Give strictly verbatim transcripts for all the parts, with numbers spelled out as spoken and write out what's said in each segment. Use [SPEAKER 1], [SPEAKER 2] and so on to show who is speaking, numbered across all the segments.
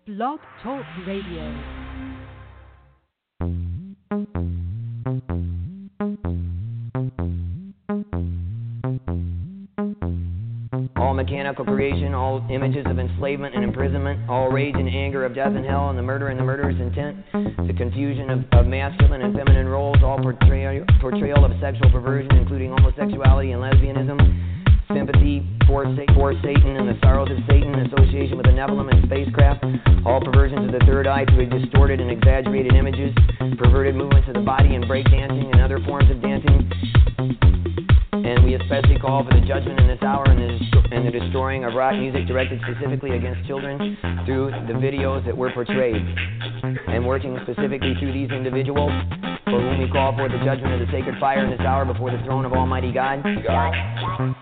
[SPEAKER 1] Blog Talk Radio.
[SPEAKER 2] All mechanical creation, all images of enslavement and imprisonment, all rage and anger of death and hell, and the murder and the murderer's intent, the confusion of, of masculine and feminine roles, all portrayal, portrayal of sexual perversion, including homosexuality and lesbianism, sympathy for, for Satan and the sorrows of Satan, association with the Nephilim and spacecraft, all perversions of the third eye through distorted and exaggerated images, perverted movements of the body and breakdancing and other forms of dancing. And we especially call for the judgment in this hour and the, and the destroying of rock music directed specifically against children through the videos that were portrayed. And working specifically through these individuals, for whom we call for the judgment of the sacred fire in this hour before the throne of Almighty God. God.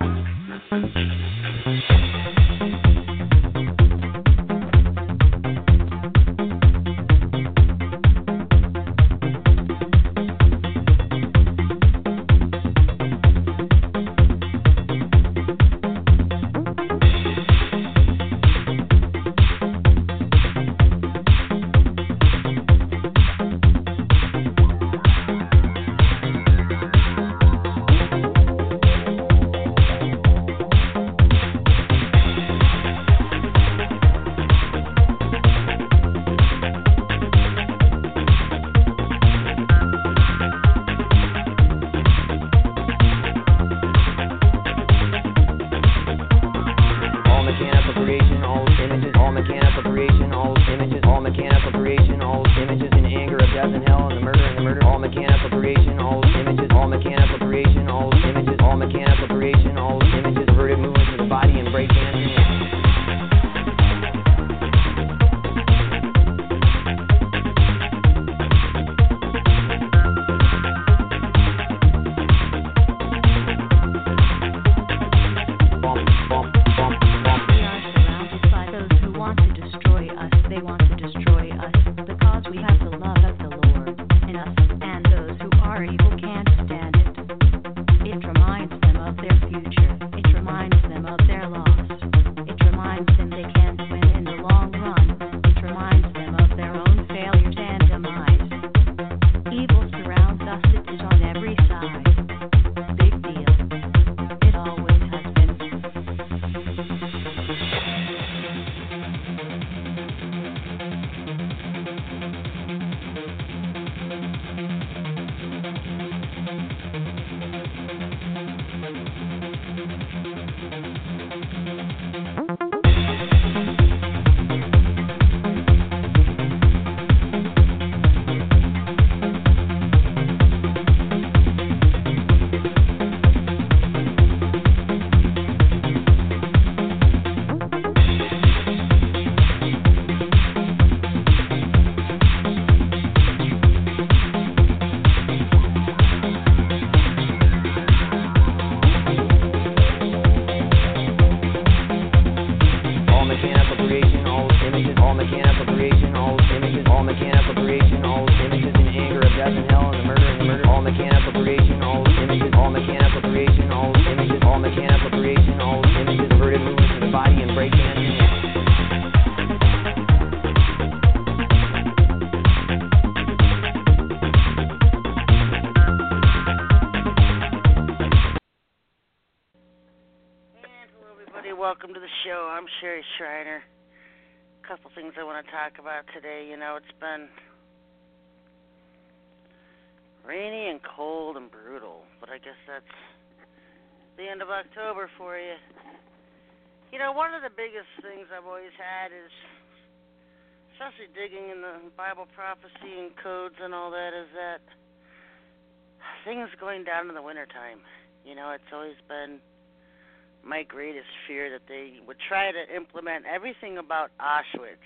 [SPEAKER 3] Talk about today. You know, it's been rainy and cold and brutal, but I guess that's the end of October for you. You know, one of the biggest things I've always had is, especially digging in the Bible prophecy and codes and all that, is that things going down in the wintertime. You know, it's always been my greatest fear that they would try to implement everything about Auschwitz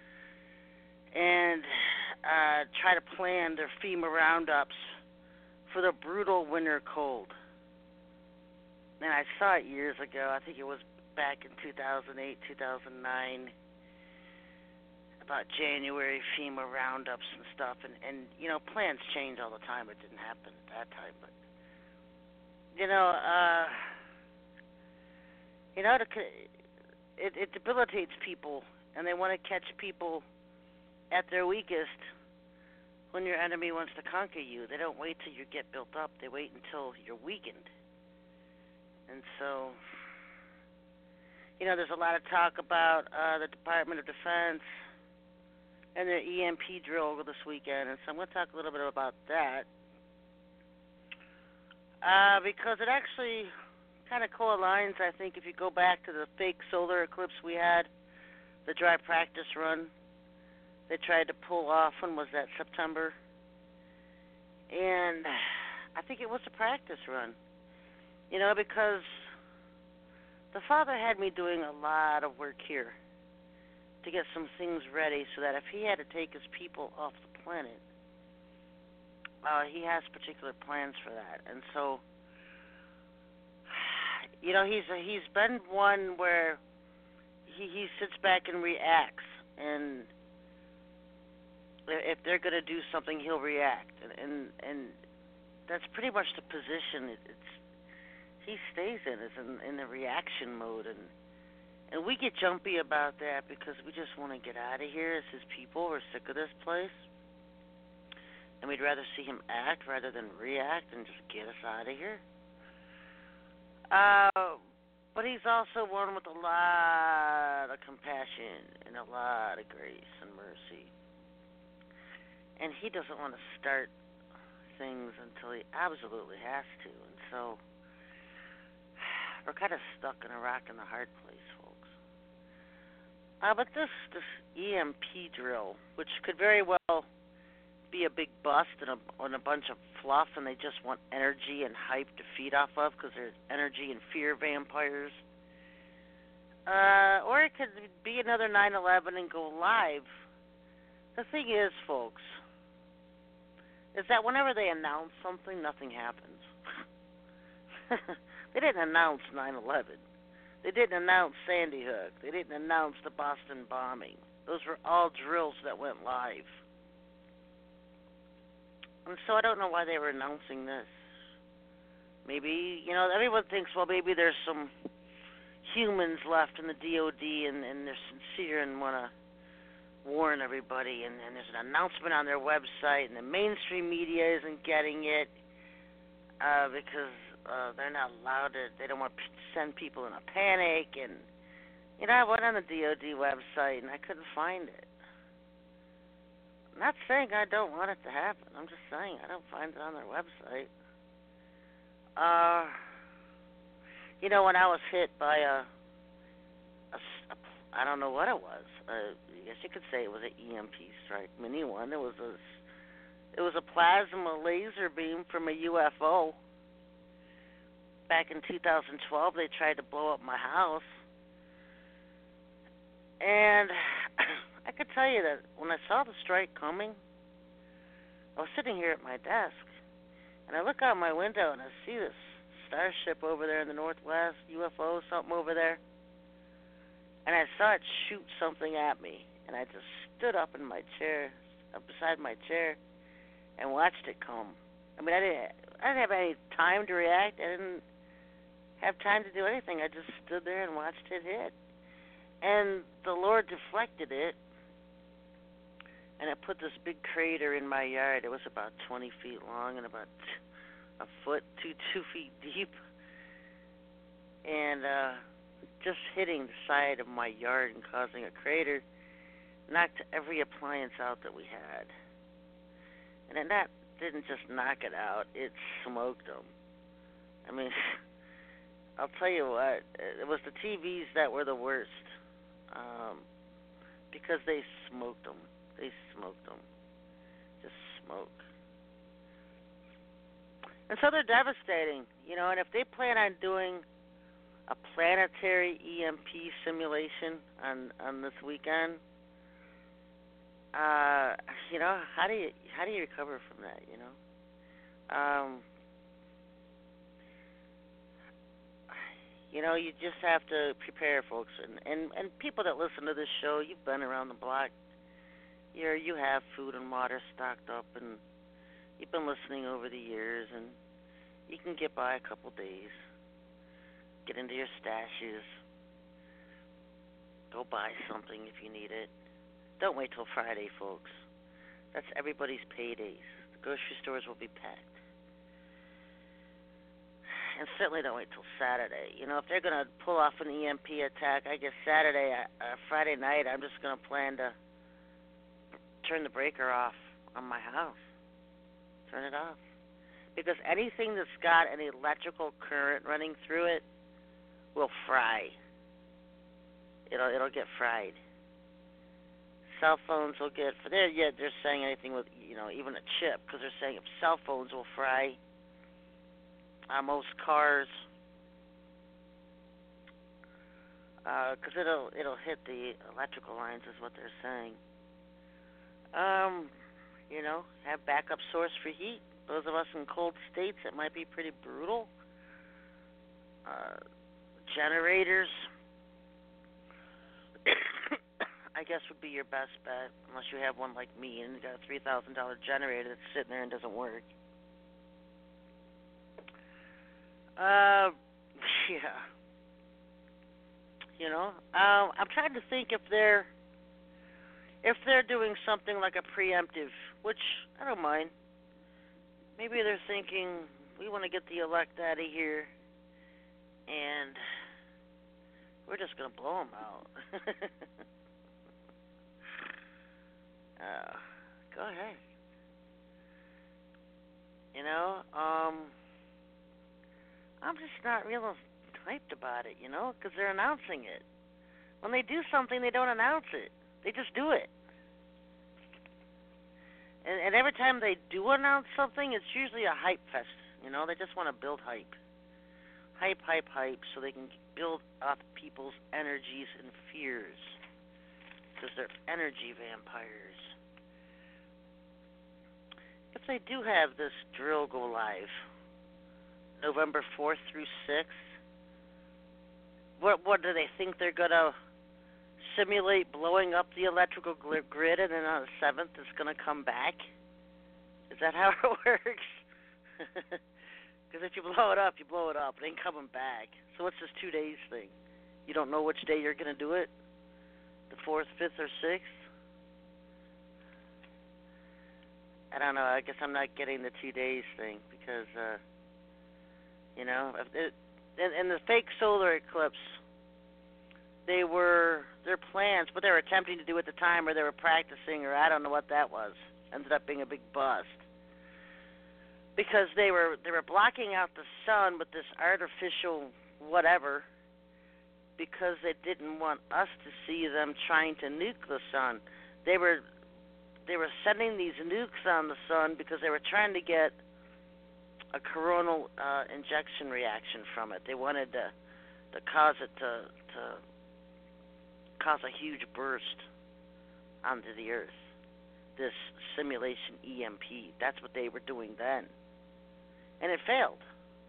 [SPEAKER 3] and uh, try to plan their FEMA roundups for the brutal winter cold. And I saw it years ago. I think it was back in two thousand eight, two thousand nine, about January FEMA roundups and stuff. And, and, you know, plans change all the time. It didn't happen at that time. But, you know, uh, you know, it, it debilitates people and they want to catch people at their weakest when your enemy wants to conquer you. They don't wait till you get built up. They wait until you're weakened. And so, you know, there's a lot of talk about uh, the Department of Defense and their E M P drill over this weekend, and so I'm going to talk a little bit about that uh, because it actually kind of co-aligns, I think, if you go back to the fake solar eclipse we had, the dry practice run they tried to pull off. When was that, September? And I think it was a practice run, you know, because the Father had me doing a lot of work here to get some things ready so that if he had to take his people off the planet, uh, he has particular plans for that. And so, you know, he's he's been one where he, he sits back and reacts, and if they're going to do something, he'll react, and, and and that's pretty much the position it, it's he stays in, is in, in the reaction mode, and and we get jumpy about that because we just want to get out of here as his people. We're sick of this place, and we'd rather see him act rather than react and just get us out of here. Uh, but he's also one with a lot of compassion and a lot of grace and mercy. And he doesn't want to start things until he absolutely has to. And so we're kind of stuck in a rock and a hard place, folks. Uh, but this, this E M P drill, which could very well be a big bust and a, and a bunch of fluff, and they just want energy and hype to feed off of because they're energy and fear vampires. Uh, or it could be another nine eleven and go live. The thing is, folks, is that whenever they announce something, nothing happens. They didn't announce nine eleven. They didn't announce Sandy Hook. They didn't announce the Boston bombing. Those were all drills that went live. And so I don't know why they were announcing this. Maybe, you know, everyone thinks, well, maybe there's some humans left in the D O D and, and they're sincere and want to warn everybody, and, and there's an announcement on their website, and the mainstream media isn't getting it uh, because uh, they're not allowed to, they don't want to send people in a panic. And, you know, I went on the D O D website, and I couldn't find it. I'm not saying I don't want it to happen. I'm just saying I don't find it on their website. Uh, you know, when I was hit by a, a, a I don't know what it was. Uh, I guess you could say it was an E M P strike, mini one. It was a, it was a plasma laser beam from a U F O. Back in two thousand twelve, they tried to blow up my house, and I could tell you that when I saw the strike coming, I was sitting here at my desk, and I look out my window and I see this starship over there in the northwest, U F O, something over there, and I saw it shoot something at me, and I just stood up in my chair, up beside my chair, and watched it come. I mean, I didn't, I didn't have any time to react. I didn't have time to do anything. I just stood there and watched it hit. And the Lord deflected it, and it put this big crater in my yard. It was about twenty feet long and about a foot, two, two feet deep. And uh, just hitting the side of my yard and causing a crater knocked every appliance out that we had. And then that didn't just knock it out, it smoked them. I mean, I'll tell you what, it was the T Vs that were the worst, um, because they smoked them. They smoked them. Just smoke. And so they're devastating, you know, and if they plan on doing a planetary E M P simulation on, on this weekend, uh, you know, how do you how do you recover from that, you know? Um, you know, you just have to prepare, folks, and, and, and people that listen to this show, you've been around the block. You're, you have food and water stocked up, and you've been listening over the years, and you can get by a couple days, get into your stashes. Go buy something if you need it. Don't wait till Friday, folks. That's everybody's paydays. The grocery stores will be packed. And certainly don't wait till Saturday. You know, if they're going to pull off an E M P attack, I guess Saturday, uh, Friday night, I'm just going to plan to turn the breaker off on my house. Turn it off. Because anything that's got an electrical current running through it will fry. It'll it'll get fried. Cell phones will get, for there, yeah, they're saying anything with, you know, even a chip, because they're saying if cell phones will fry, uh, most cars, because uh, it'll it'll hit the electrical lines, is what they're saying. Um, you know, have backup source for heat. Those of us in cold states, it might be pretty brutal. Uh, generators, I guess, would be your best bet, unless you have one like me and you got a three thousand dollars generator that's sitting there and doesn't work. Uh, yeah. You know, uh, I'm trying to think if they're if they're doing something like a preemptive, which I don't mind. Maybe they're thinking, we want to get the elect out of here, and we're just going to blow them out. uh, go ahead. You know, um, I'm just not real hyped about it, you know, because they're announcing it. When they do something, they don't announce it. They just do it. And, and every time they do announce something, it's usually a hype fest. You know, they just want to build hype. Hype, hype, hype, so they can build up people's energies and fears. Because they're energy vampires. If they do have this drill go live, November fourth through sixth, what, what do they think they're going to simulate blowing up the electrical grid, and then on the seventh it's going to come back? Is that how it works? Because if you blow it up, you blow it up. It ain't coming back. So what's this two days thing? You don't know which day you're going to do it? The fourth, fifth, or sixth? I don't know. I guess I'm not getting the two days thing because, uh, you know, if it, in, in the fake solar eclipse, they were, their plans, what they were attempting to do at the time, or they were practicing, or I don't know what that was, ended up being a big bust. Because they were they were blocking out the sun with this artificial whatever, because they didn't want us to see them trying to nuke the sun. They were they were sending these nukes on the sun because they were trying to get a coronal uh, injection reaction from it. They wanted to to cause it to to cause a huge burst onto the Earth. This simulation E M P. That's what they were doing then. And it failed.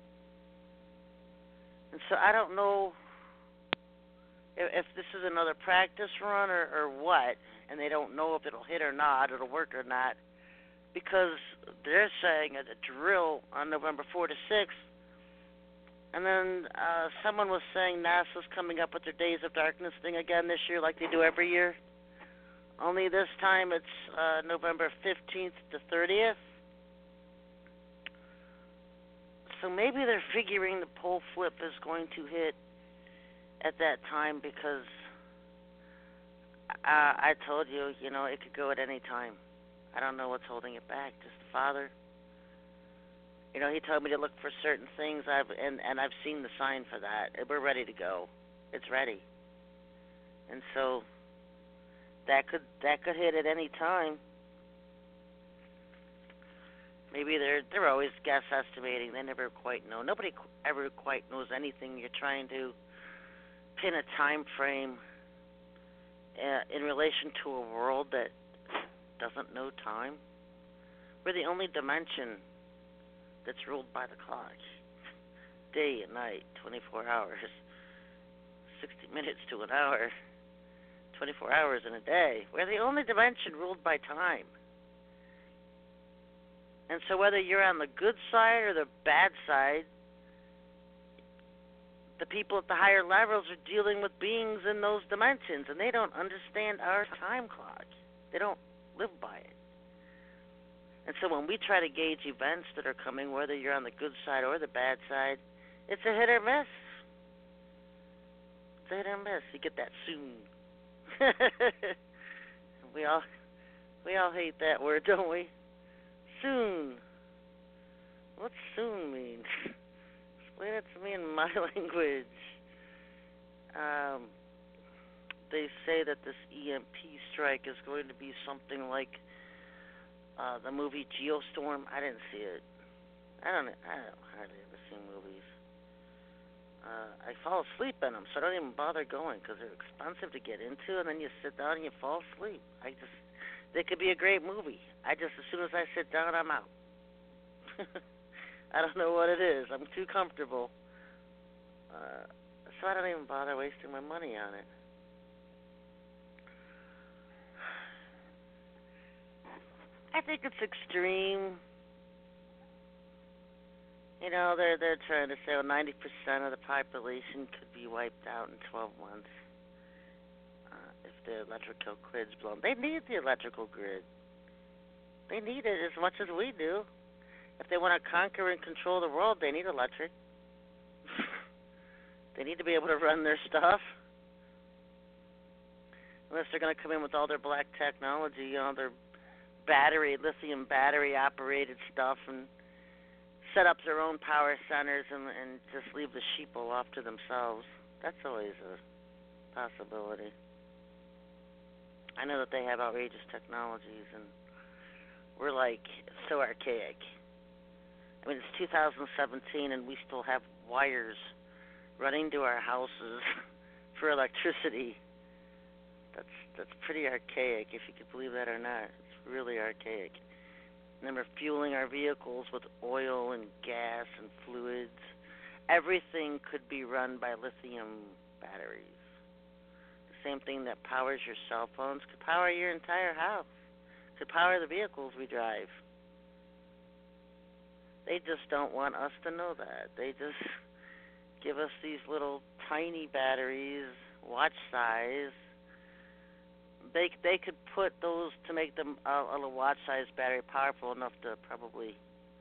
[SPEAKER 3] And so I don't know if, if this is another practice run or, or what, and they don't know if it'll hit or not, it'll work or not, because they're saying a drill on November fourth to sixth, and then uh, someone was saying NASA's coming up with their Days of Darkness thing again this year like they do every year. Only this time it's uh, November fifteenth to thirtieth. So maybe they're figuring the pole flip is going to hit at that time because uh, I told you, you know, it could go at any time. I don't know what's holding it back. Just the Father. You know, he told me to look for certain things, I've and, and I've seen the sign for that. We're ready to go. It's ready. And so that could that could hit at any time. Maybe they're they're always guess estimating. They never quite know. Nobody ever quite knows anything. You're trying to pin a time frame uh, in relation to a world that doesn't know time. We're the only dimension that's ruled by the clock. Day and night, twenty-four hours, sixty minutes to an hour, twenty-four hours in a day. We're the only dimension ruled by time. And so whether you're on the good side or the bad side, the people at the higher levels are dealing with beings in those dimensions, and they don't understand our time clock. They don't live by it. And so when we try to gauge events that are coming, whether you're on the good side or the bad side, it's a hit or miss. It's a hit or miss. You get that soon. we all we all hate that word, don't we? Soon. What's soon mean? Explain it to me in my language. Um, they say that this E M P strike is going to be something like uh, the movie Geostorm. I didn't see it. I don't. I don't hardly ever see movies. Uh, I fall asleep in them, so I don't even bother going because they're expensive to get into, and then you sit down and you fall asleep. I just, they could be a great movie. I just, as soon as I sit down, I'm out. I don't know what it is. I'm too comfortable. Uh, so I don't even bother wasting my money on it. I think it's extreme. You know, they're they're trying to say well, ninety percent of the population could be wiped out in twelve months uh, if the electrical grid's blown. They need the electrical grid. They need it as much as we do. If they want to conquer and control the world, they need electric. They need to be able to run their stuff. Unless they're going to come in with all their black technology, you know, their battery, lithium battery-operated stuff, and set up their own power centers and, and just leave the sheeple off to themselves. That's always a possibility. I know that they have outrageous technologies, and we're like so archaic. I mean, it's two thousand seventeen, and we still have wires running to our houses for electricity. That's that's pretty archaic, if you could believe that or not. It's really archaic. And then we're fueling our vehicles with oil and gas and fluids. Everything could be run by lithium batteries. The same thing that powers your cell phones could power your entire house, could power the vehicles we drive. They just don't want us to know that. They just give us these little tiny batteries, watch size. They they could put those to make them a, a watch-sized battery powerful enough to probably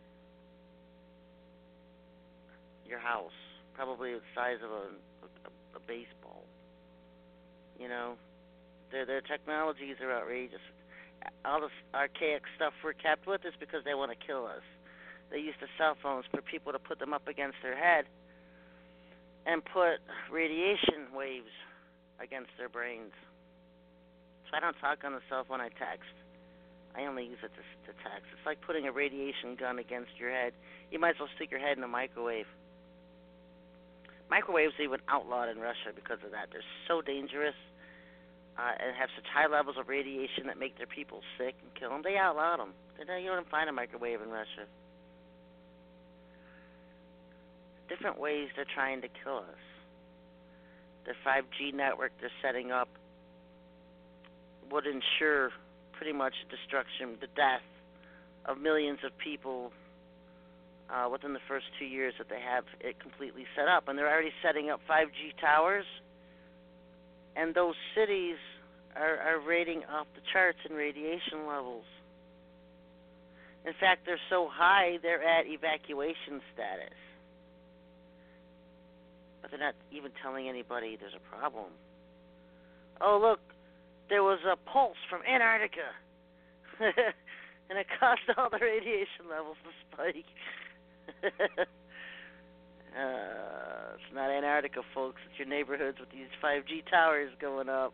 [SPEAKER 3] your house, probably the size of a, a, a baseball. You know, their their technologies are outrageous. All this archaic stuff we're kept with is because they want to kill us. They use the cell phones for people to put them up against their head and put radiation waves against their brains. So I don't talk on the cell phone, I text. I only use it to, to text. It's like putting a radiation gun against your head. You might as well stick your head in a microwave. Microwaves are even outlawed in Russia because of that. They're so dangerous uh, and have such high levels of radiation that make their people sick and kill them. They outlawed them. You don't find a microwave in Russia. Different ways they're trying to kill us. Their five G network they're setting up would ensure pretty much destruction, the death of millions of people uh, within the first two years that they have it completely set up. And they're already setting up five G towers, and those cities are, are rating off the charts in radiation levels. In fact, they're so high, they're at evacuation status. But they're not even telling anybody there's a problem. Oh, look. There was a pulse from Antarctica, and it caused all the radiation levels to spike. uh, it's not Antarctica, folks. It's your neighborhoods with these five G towers going up.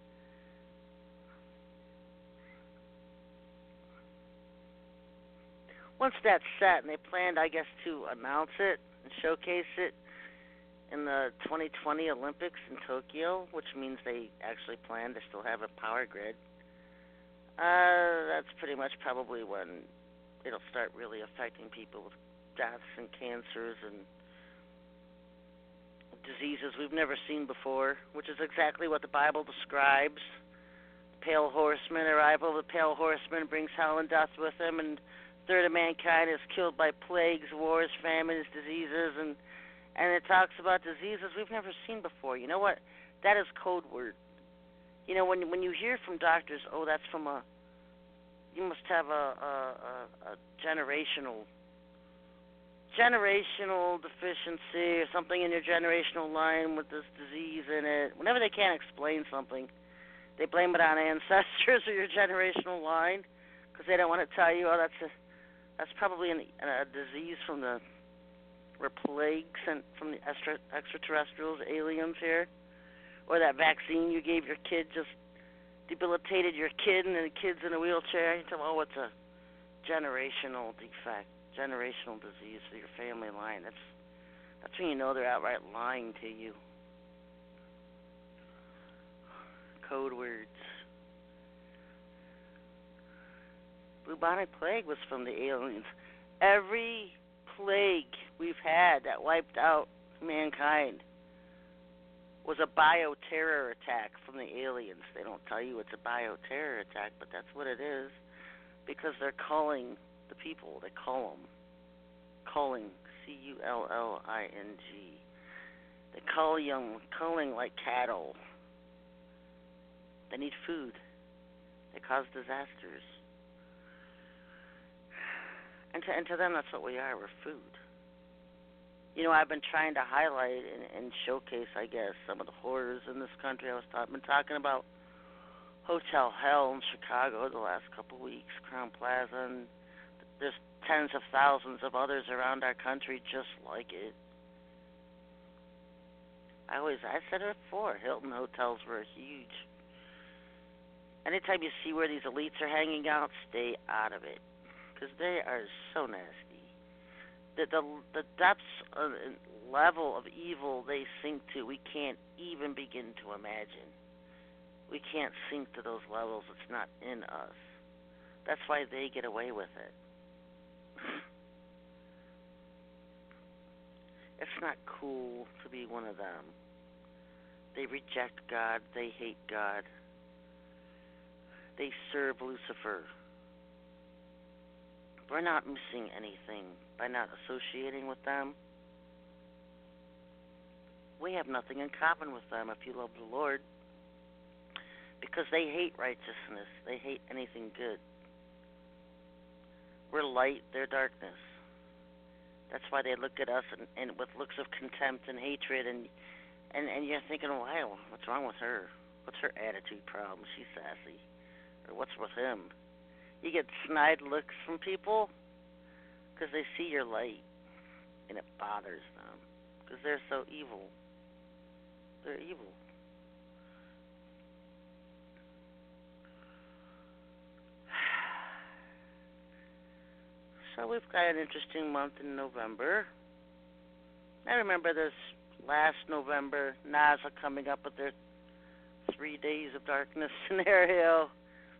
[SPEAKER 3] Once that's set, and they planned, I guess, to announce it and showcase it in the twenty twenty Olympics in Tokyo, which means they actually plan to still have a power grid. Uh, that's pretty much probably when it'll start really affecting people with deaths and cancers and diseases we've never seen before, which is exactly what the Bible describes. The pale horseman, arrival of the pale horseman brings hell and death with him, and a third of mankind is killed by plagues, wars, famines, diseases, and and it talks about diseases we've never seen before. You know what? That is code word. You know, when when you hear from doctors, oh, that's from a, you must have a a, a, a generational generational deficiency or something in your generational line with this disease in it. Whenever they can't explain something, they blame it on ancestors or your generational line because they don't want to tell you, oh, that's a that's probably an, a disease from the or plague sent from the extra, extraterrestrials, aliens here, or that vaccine you gave your kid just debilitated your kid and the kid's in a wheelchair. You tell them, oh, it's a generational defect, generational disease for your family line. That's that's when you know they're outright lying to you. Code words. Bubonic plague was from the aliens. Every plague we've had that wiped out mankind was a bioterror attack from the aliens. They don't tell you it's a bioterror attack, but that's what it is because they're calling the people. They call them. Calling, C U L L I N G. They call young, culling like cattle. They need food. They cause disasters. And to, and to them, that's what we are. We're food. You know, I've been trying to highlight and, and showcase, I guess, some of the horrors in this country. I was talk, been talking about Hotel Hell in Chicago the last couple of weeks, Crown Plaza, and there's tens of thousands of others around our country just like it. I always, I said it before, Hilton hotels were huge. Anytime you see where these elites are hanging out, stay out of it. Because they are so nasty. The, the the depths of level of evil they sink to, we can't even begin to imagine. We can't sink to those levels. It's not in us. That's why they get away with it. It's not cool to be one of them. They reject God. They hate God. They serve Lucifer. We're not missing anything by not associating with them. We have nothing in common with them if you love the Lord, because they hate righteousness. They hate anything good. We're light, they're darkness. That's why they look at us and, and with looks of contempt and hatred, and, and, and you're thinking, wow, what's wrong with her? What's her attitude problem? She's sassy. Or what's with him? You get snide looks from people because they see your light, and it bothers them because they're so evil. They're evil. So we've got an interesting month in November. I remember this last November, NASA coming up with their three days of darkness scenario.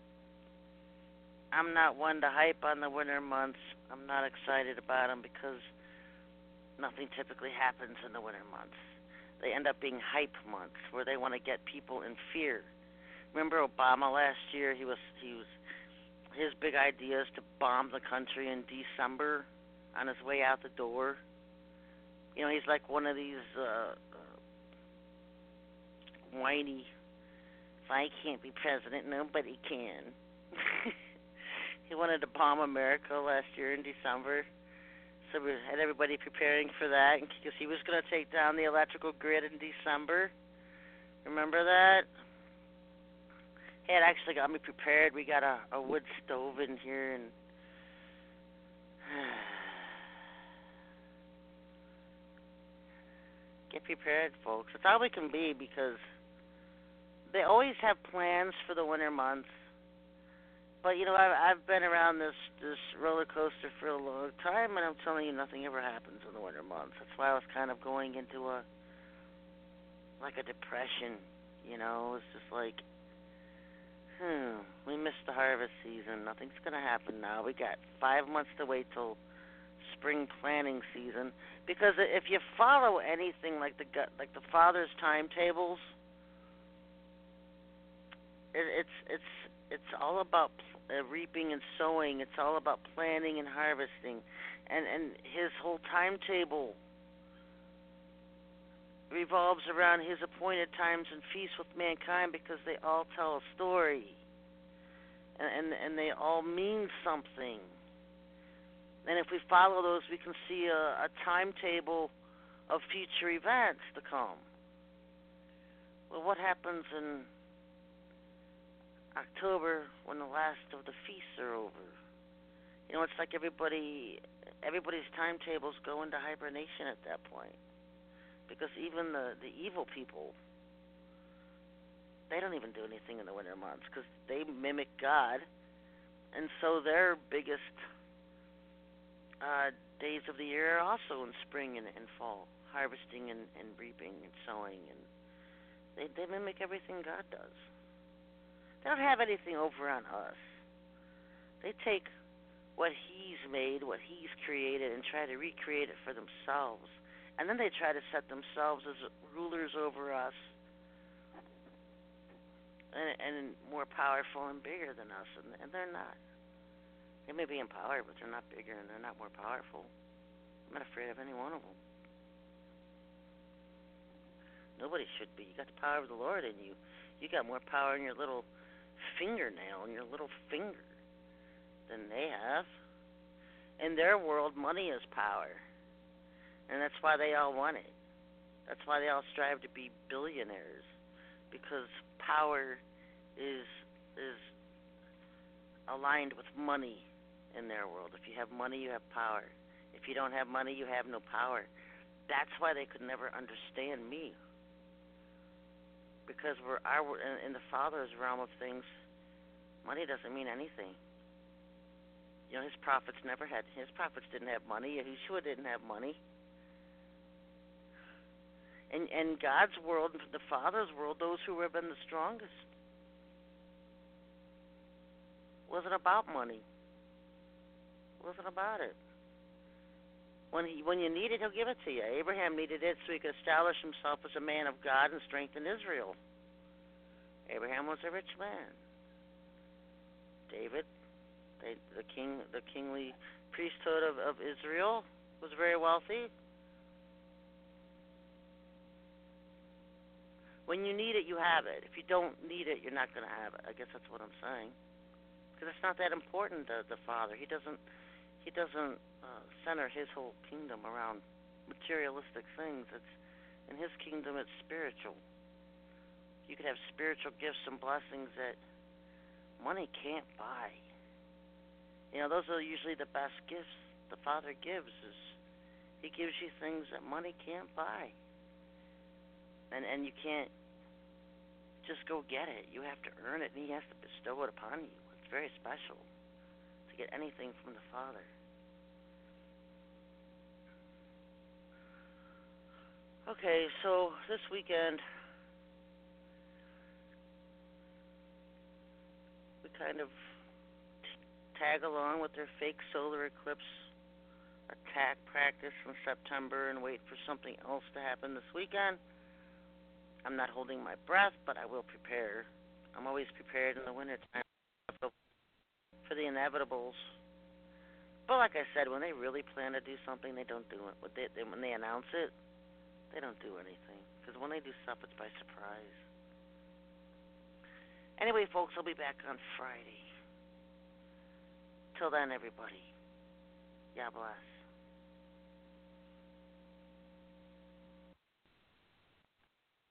[SPEAKER 3] I'm not one to hype on the winter months. I'm not excited about them because nothing typically happens in the winter months. They end up being hype months where they want to get people in fear. Remember Obama last year? He was he was his big idea is to bomb the country in December on his way out the door. You know, he's like one of these uh, uh, whiny, if I can't be president, nobody can. He wanted to bomb America last year in December, so we had everybody preparing for that because he was going to take down the electrical grid in December. Remember that? He had actually got me prepared. We got a, a wood stove in here, and get prepared, folks. It's all we can be because they always have plans for the winter months. But, you know, I've, I've been around this, this roller coaster for a long time, and I'm telling you, nothing ever happens in the winter months. That's why I was kind of going into a, like a depression, you know. It's just like, hmm, we missed the harvest season. Nothing's going to happen now. We got five months to wait till spring planting season. Because if you follow anything like the like the Father's timetables, it, it's it's it's all about uh, reaping and sowing. It's all about planting and harvesting, and and his whole timetable revolves around his appointed times and feasts with mankind because they all tell a story. And, and, and they all mean something. And if we follow those, we can see a, a timetable of future events to come. Well, what happens in October when the last of the feasts are over? You know, it's like everybody, everybody's timetables go into hibernation at that point. Because even the, the evil people, they don't even do anything in the winter months because they mimic God. And so their biggest uh, days of the year are also in spring and, and fall, harvesting and, and reaping and sowing. And they, they mimic everything God does. They don't have anything over on us. They take what He's made, what He's created, and try to recreate it for themselves. And then they try to set themselves as rulers over us and, and more powerful and bigger than us, and, and they're not. They may be in power, but they're not bigger and they're not more powerful. I'm not afraid of any one of them. Nobody should be. You got the power of the Lord in you. You got more power in your little fingernail, in your little finger, than they have. In their world, money is power. And that's why they all want it. That's why they all strive to be billionaires, because power is is aligned with money in their world. If you have money, you have power. If you don't have money, you have no power. That's why they could never understand me, because we're our in, in the Father's realm of things, money doesn't mean anything. You know, his prophets never had. His prophets didn't have money. Yeshua didn't have money. In, in God's world, the Father's world, those who have been the strongest wasn't about money. Wasn't about it. When he, when you need it, He'll give it to you. Abraham needed it so he could establish himself as a man of God and strengthen Israel. Abraham was a rich man. David, they, the king, the kingly priesthood of, of Israel, was very wealthy. When you need it, you have it. If you don't need it, you're not going to have it. I guess that's what I'm saying. Because it's not that important to the Father. He doesn't he doesn't uh, center His whole kingdom around materialistic things. It's in His kingdom, it's spiritual. You could have spiritual gifts and blessings that money can't buy. You know, those are usually the best gifts the Father gives. Is He gives you things that money can't buy. And and you can't just go get it. You have to earn it, and He has to bestow it upon you. It's very special to get anything from the Father. Okay, so this weekend we kind of tag along with their fake solar eclipse attack practice from September and wait for something else to happen this weekend. I'm not holding my breath, but I will prepare. I'm always prepared in the wintertime for the inevitables. But like I said, when they really plan to do something, they don't do it. When they, they, when they announce it, they don't do anything. Because when they do stuff, it's by surprise. Anyway, folks, I'll be back on Friday. Till then, everybody, God bless.